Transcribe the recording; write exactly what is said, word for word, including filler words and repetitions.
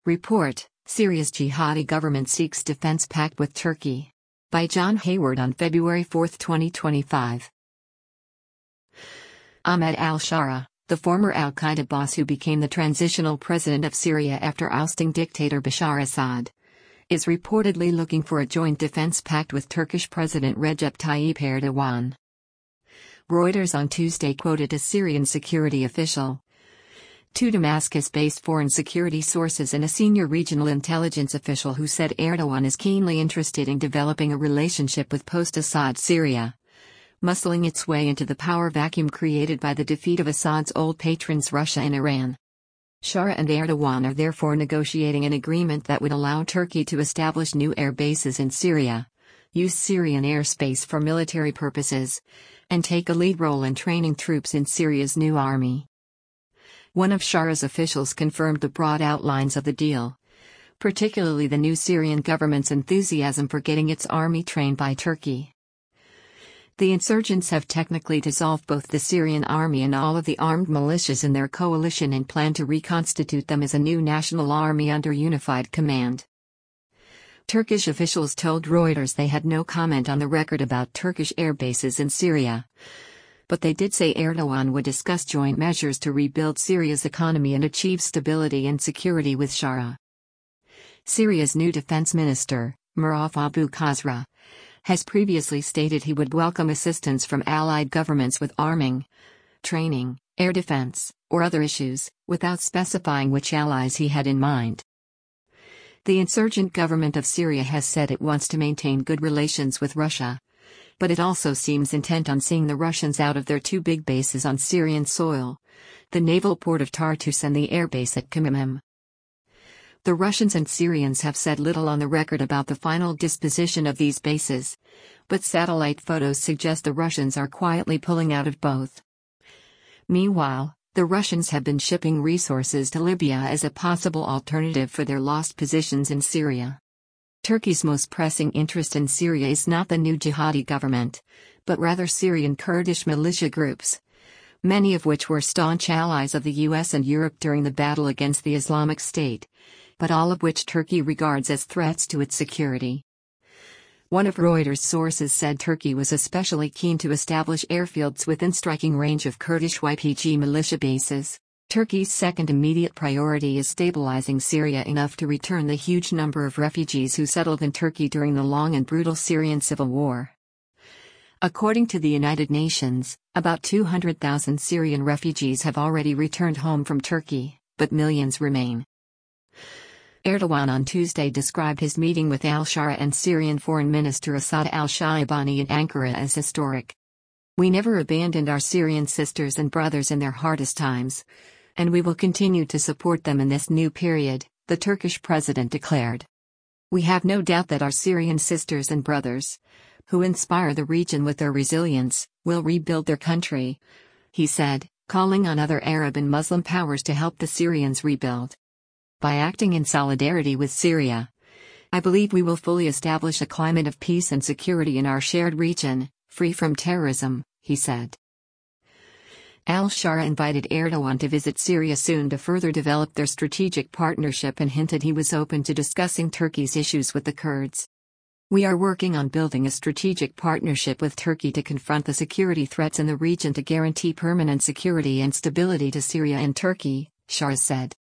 Report: Syria's jihadi government seeks defense pact with Turkey. By John Hayward on February fourth, twenty twenty-five. Ahmed al-Shara, the former al-Qaeda boss who became the transitional president of Syria after ousting dictator Bashar Assad, is reportedly looking for a joint defense pact with Turkish President Recep Tayyip Erdogan. Reuters on Tuesday quoted a Syrian security official. Two Damascus-based foreign security sources and a senior regional intelligence official who said Erdogan is keenly interested in developing a relationship with post-Assad Syria, muscling its way into the power vacuum created by the defeat of Assad's old patrons Russia and Iran. Shara and Erdogan are therefore negotiating an agreement that would allow Turkey to establish new air bases in Syria, use Syrian airspace for military purposes, and take a lead role in training troops in Syria's new army. One of Shara's officials confirmed the broad outlines of the deal, particularly the new Syrian government's enthusiasm for getting its army trained by Turkey. The insurgents have technically dissolved both the Syrian army and all of the armed militias in their coalition and plan to reconstitute them as a new national army under unified command. Turkish officials told Reuters they had no comment on the record about Turkish air bases in Syria, but they did say Erdogan would discuss joint measures to rebuild Syria's economy and achieve stability and security with Shara. Syria's new defense minister, Muraf Abu Khazra, has previously stated he would welcome assistance from allied governments with arming, training, air defense, or other issues, without specifying which allies he had in mind. The insurgent government of Syria has said it wants to maintain good relations with Russia, but it also seems intent on seeing the Russians out of their two big bases on Syrian soil, the naval port of Tartus and the airbase at Khmeimim. The Russians and Syrians have said little on the record about the final disposition of these bases, but satellite photos suggest the Russians are quietly pulling out of both. Meanwhile, the Russians have been shipping resources to Libya as a possible alternative for their lost positions in Syria. Turkey's most pressing interest in Syria is not the new jihadi government, but rather Syrian Kurdish militia groups, many of which were staunch allies of the U S and Europe during the battle against the Islamic State, but all of which Turkey regards as threats to its security. One of Reuters' sources said Turkey was especially keen to establish airfields within striking range of Kurdish Y P G militia bases. Turkey's second immediate priority is stabilizing Syria enough to return the huge number of refugees who settled in Turkey during the long and brutal Syrian civil war. According to the United Nations, about two hundred thousand Syrian refugees have already returned home from Turkey, but millions remain. Erdogan on Tuesday described his meeting with al-Shara and Syrian Foreign Minister Assad al-Shaibani in Ankara as historic. "We never abandoned our Syrian sisters and brothers in their hardest times, and we will continue to support them in this new period," the Turkish president declared. "We have no doubt that our Syrian sisters and brothers, who inspire the region with their resilience, will rebuild their country," he said, calling on other Arab and Muslim powers to help the Syrians rebuild. "By acting in solidarity with Syria, I believe we will fully establish a climate of peace and security in our shared region, free from terrorism," he said. Al-Shara invited Erdogan to visit Syria soon to further develop their strategic partnership and hinted he was open to discussing Turkey's issues with the Kurds. "We are working on building a strategic partnership with Turkey to confront the security threats in the region to guarantee permanent security and stability to Syria and Turkey," Shara said.